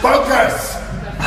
Focus!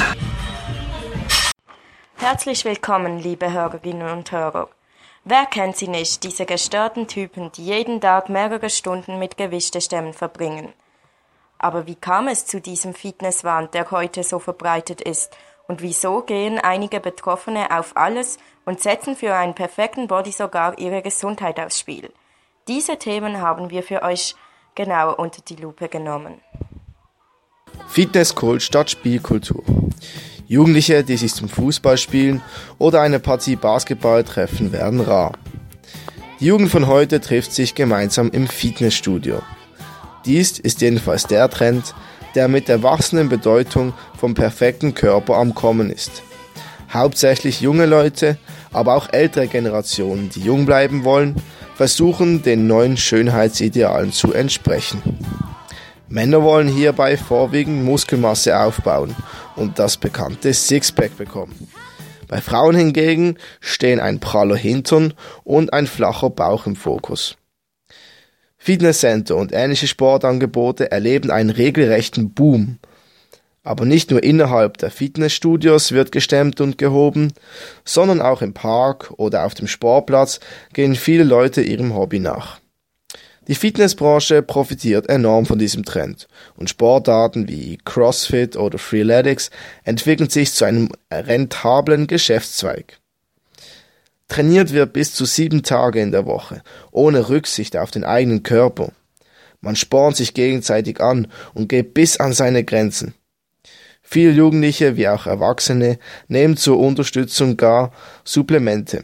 Herzlich willkommen, liebe Hörerinnen und Hörer. Wer kennt sie nicht, diese gestörten Typen, die jeden Tag mehrere Stunden mit Gewichtestemmen verbringen? Aber wie kam es zu diesem Fitnesswahn, der heute so verbreitet ist? Und wieso gehen einige Betroffene auf alles und setzen für einen perfekten Body sogar ihre Gesundheit aufs Spiel? Diese Themen haben wir für euch genauer unter die Lupe genommen. Fitnesskult statt Spielkultur. Jugendliche, die sich zum Fußballspielen oder eine Partie Basketball treffen, werden rar. Die Jugend von heute trifft sich gemeinsam im Fitnessstudio. Dies ist jedenfalls der Trend, der mit der wachsenden Bedeutung vom perfekten Körper am Kommen ist. Hauptsächlich junge Leute, aber auch ältere Generationen, die jung bleiben wollen, versuchen den neuen Schönheitsidealen zu entsprechen. Männer wollen hierbei vorwiegend Muskelmasse aufbauen und das bekannte Sixpack bekommen. Bei Frauen hingegen stehen ein praller Hintern und ein flacher Bauch im Fokus. Fitnesscenter und ähnliche Sportangebote erleben einen regelrechten Boom. Aber nicht nur innerhalb der Fitnessstudios wird gestemmt und gehoben, sondern auch im Park oder auf dem Sportplatz gehen viele Leute ihrem Hobby nach. Die Fitnessbranche profitiert enorm von diesem Trend und Sportarten wie CrossFit oder Freeletics entwickeln sich zu einem rentablen Geschäftszweig. Trainiert wird bis zu 7 Tage in der Woche, ohne Rücksicht auf den eigenen Körper. Man spornt sich gegenseitig an und geht bis an seine Grenzen. Viele Jugendliche wie auch Erwachsene nehmen zur Unterstützung gar Supplemente.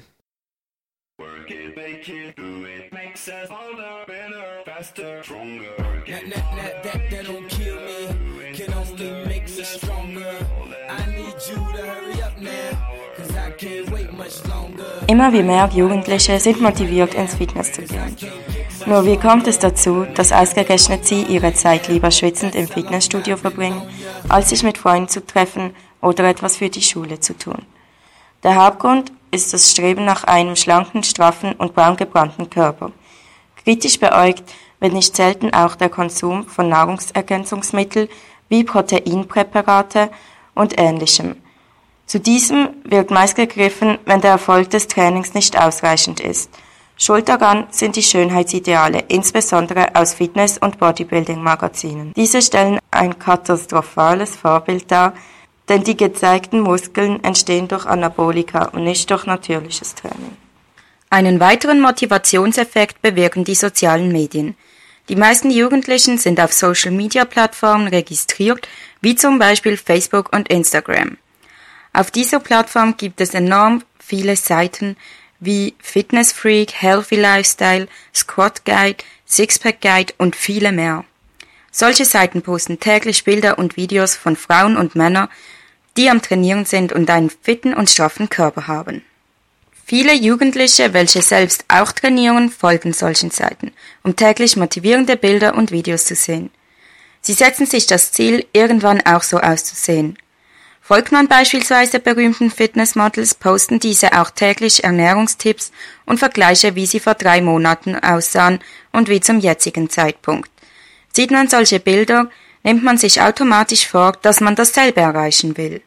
Immer wie mehr Jugendliche sind motiviert, ins Fitness zu gehen. Nur wie kommt es dazu, dass ausgerechnet sie ihre Zeit lieber schwitzend im Fitnessstudio verbringen, als sich mit Freunden zu treffen oder etwas für die Schule zu tun? Der Hauptgrund ist das Streben nach einem schlanken, straffen und braun gebrannten Körper. Kritisch beäugt wird nicht selten auch der Konsum von Nahrungsergänzungsmitteln wie Proteinpräparate und Ähnlichem. Zu diesem wird meist gegriffen, wenn der Erfolg des Trainings nicht ausreichend ist. Schuld daran sind die Schönheitsideale, insbesondere aus Fitness- und Bodybuilding-Magazinen. Diese stellen ein katastrophales Vorbild dar, denn die gezeigten Muskeln entstehen durch Anabolika und nicht durch natürliches Training. Einen weiteren Motivationseffekt bewirken die sozialen Medien. Die meisten Jugendlichen sind auf Social-Media-Plattformen registriert, wie zum Beispiel Facebook und Instagram. Auf dieser Plattform gibt es enorm viele Seiten wie Fitness Freak, Healthy Lifestyle, Squat Guide, Sixpack Guide und viele mehr. Solche Seiten posten täglich Bilder und Videos von Frauen und Männern, die am Trainieren sind und einen fitten und straffen Körper haben. Viele Jugendliche, welche selbst auch trainieren, folgen solchen Seiten, um täglich motivierende Bilder und Videos zu sehen. Sie setzen sich das Ziel, irgendwann auch so auszusehen. Folgt man beispielsweise berühmten Fitnessmodels, posten diese auch täglich Ernährungstipps und Vergleiche, wie sie vor 3 Monaten aussahen und wie zum jetzigen Zeitpunkt. Sieht man solche Bilder, nimmt man sich automatisch vor, dass man dasselbe erreichen will.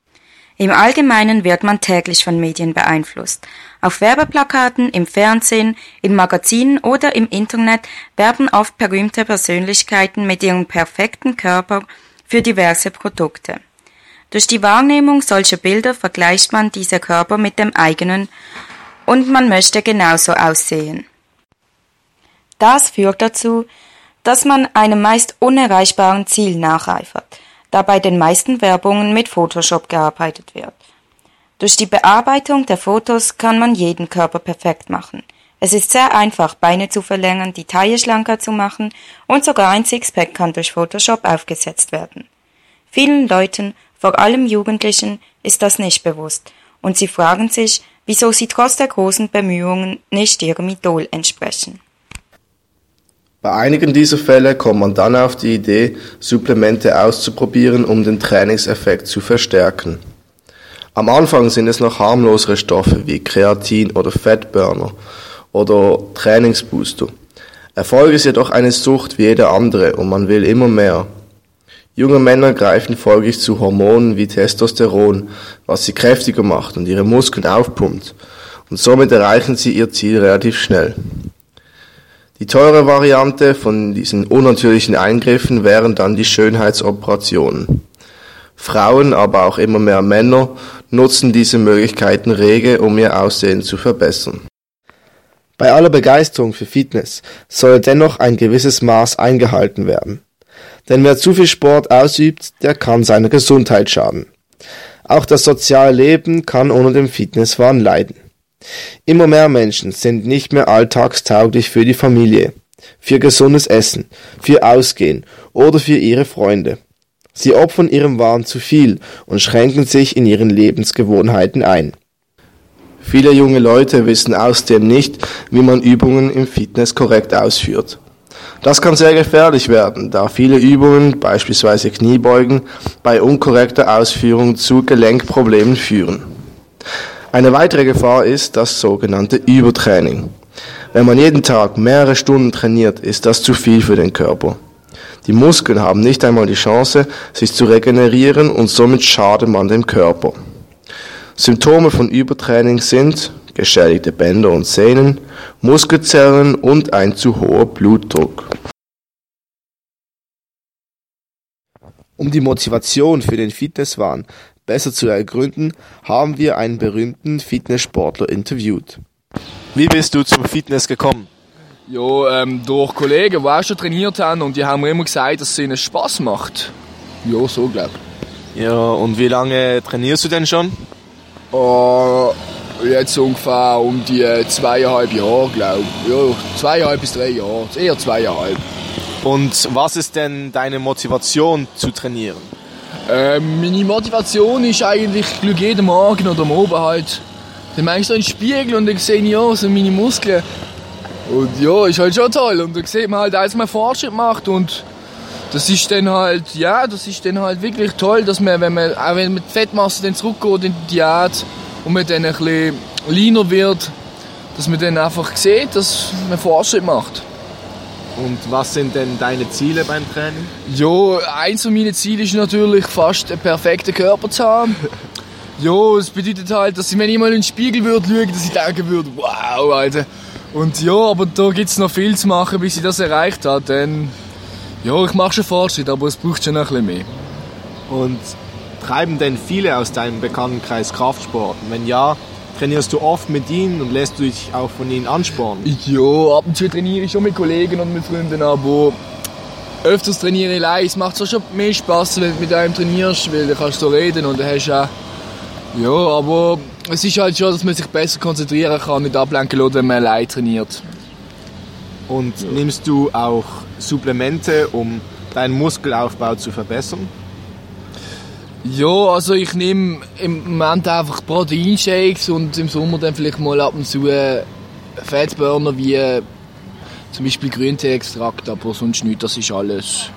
Im Allgemeinen wird man täglich von Medien beeinflusst. Auf Werbeplakaten, im Fernsehen, in Magazinen oder im Internet werben oft berühmte Persönlichkeiten mit ihrem perfekten Körper für diverse Produkte. Durch die Wahrnehmung solcher Bilder vergleicht man diese Körper mit dem eigenen und man möchte genauso aussehen. Das führt dazu, dass man einem meist unerreichbaren Ziel nacheifert, da bei den meisten Werbungen mit Photoshop gearbeitet wird. Durch die Bearbeitung der Fotos kann man jeden Körper perfekt machen. Es ist sehr einfach, Beine zu verlängern, die Taille schlanker zu machen und sogar ein Sixpack kann durch Photoshop aufgesetzt werden. Vielen Leuten, vor allem Jugendlichen, ist das nicht bewusst und sie fragen sich, wieso sie trotz der großen Bemühungen nicht ihrem Idol entsprechen. Bei einigen dieser Fälle kommt man dann auf die Idee, Supplemente auszuprobieren, um den Trainingseffekt zu verstärken. Am Anfang sind es noch harmlosere Stoffe wie Kreatin oder Fettburner oder Trainingsbooster. Erfolg ist jedoch eine Sucht wie jede andere und man will immer mehr. Junge Männer greifen folglich zu Hormonen wie Testosteron, was sie kräftiger macht und ihre Muskeln aufpumpt, und somit erreichen sie ihr Ziel relativ schnell. Die teure Variante von diesen unnatürlichen Eingriffen wären dann die Schönheitsoperationen. Frauen, aber auch immer mehr Männer, nutzen diese Möglichkeiten rege, um ihr Aussehen zu verbessern. Bei aller Begeisterung für Fitness soll dennoch ein gewisses Maß eingehalten werden. Denn wer zu viel Sport ausübt, der kann seiner Gesundheit schaden. Auch das soziale Leben kann unter dem Fitnesswahn leiden. Immer mehr Menschen sind nicht mehr alltagstauglich für die Familie, für gesundes Essen, für Ausgehen oder für ihre Freunde. Sie opfern ihrem Wahn zu viel und schränken sich in ihren Lebensgewohnheiten ein. Viele junge Leute wissen außerdem nicht, wie man Übungen im Fitness korrekt ausführt. Das kann sehr gefährlich werden, da viele Übungen, beispielsweise Kniebeugen, bei unkorrekter Ausführung zu Gelenkproblemen führen. Eine weitere Gefahr ist das sogenannte Übertraining. Wenn man jeden Tag mehrere Stunden trainiert, ist das zu viel für den Körper. Die Muskeln haben nicht einmal die Chance, sich zu regenerieren und somit schadet man dem Körper. Symptome von Übertraining sind geschädigte Bänder und Sehnen, Muskelzellen und ein zu hoher Blutdruck. Um die Motivation für den Fitnesswahn besser zu ergründen, haben wir einen berühmten Fitnesssportler interviewt. Wie bist du zum Fitness gekommen? Ja, durch Kollegen, die auch schon trainiert haben, und die haben mir immer gesagt, dass es ihnen Spass macht. Ja, so glaube ich. Ja, und wie lange trainierst du denn schon? Jetzt ungefähr um die 2,5 Jahre, glaube ich. Ja, 2,5 bis 3 Jahre. Eher 2,5. Und was ist denn deine Motivation zu trainieren? Meine Motivation ist eigentlich jeden Morgen oder am Abend halt. Dann mache ich so einen Spiegel und dann sehe ich ja so meine Muskeln. Und ja, ist halt schon toll. Und dann sieht man halt, dass man Fortschritt macht. Und das ist dann halt, ja, das ist dann halt wirklich toll, dass man, auch wenn man die Fettmasse dann zurückgeht in die Diät und man dann ein bisschen leaner wird, dass man dann einfach sieht, dass man Fortschritt macht. Und was sind denn deine Ziele beim Training? Ja, eins von meinen Zielen ist natürlich fast einen perfekten Körper zu haben. Ja, das bedeutet halt, dass ich, wenn ich mal in den Spiegel würde schauen, dass ich denken würde, wow, Alter. Und ja, aber da gibt es noch viel zu machen, bis ich das erreicht habe. Denn, ja, ich mache schon Fortschritt, aber es braucht schon ein bisschen mehr. Und treiben denn viele aus deinem Bekanntenkreis Kraftsport? Und wenn ja, trainierst du oft mit ihnen und lässt du dich auch von ihnen anspornen? Ja, ab und zu trainiere ich schon mit Kollegen und mit Freunden, aber öfters trainiere ich allein. Es macht schon mehr Spass, wenn du mit einem trainierst, weil dann kannst du so reden und dann hast du auch... Ja, aber es ist halt schon, dass man sich besser konzentrieren kann und nicht ablenken lässt, wenn man allein trainiert. Und nimmst du auch Supplemente, um deinen Muskelaufbau zu verbessern? Ja, also ich nehme im Moment einfach Proteinshakes und im Sommer dann vielleicht mal ab und zu Fettburner wie zum Beispiel Grünteeextrakt, aber sonst nichts, das ist alles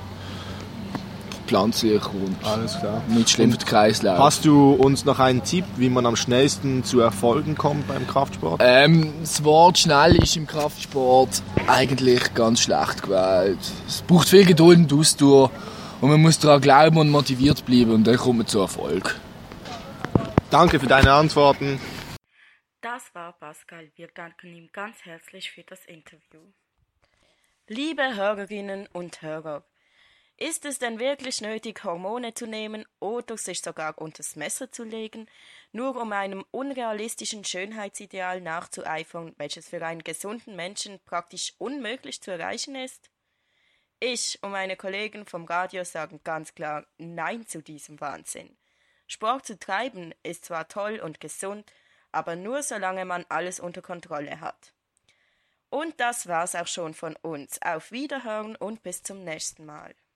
pflanzlich und alles klar. Nicht schlimm für den Kreislauf. Hast du uns noch einen Tipp, wie man am schnellsten zu Erfolgen kommt beim Kraftsport? Das Wort schnell ist im Kraftsport eigentlich ganz schlecht gewählt. Es braucht viel Geduld und Ausdauer und man muss daran glauben und motiviert bleiben und dann kommt man zu Erfolg. Danke für deine Antworten. Das war Pascal. Wir danken ihm ganz herzlich für das Interview. Liebe Hörerinnen und Hörer, ist es denn wirklich nötig, Hormone zu nehmen oder sich sogar unters Messer zu legen, nur um einem unrealistischen Schönheitsideal nachzueifern, welches für einen gesunden Menschen praktisch unmöglich zu erreichen ist? Ich und meine Kollegen vom Radio sagen ganz klar Nein zu diesem Wahnsinn. Sport zu treiben ist zwar toll und gesund, aber nur solange man alles unter Kontrolle hat. Und das war's auch schon von uns. Auf Wiederhören und bis zum nächsten Mal.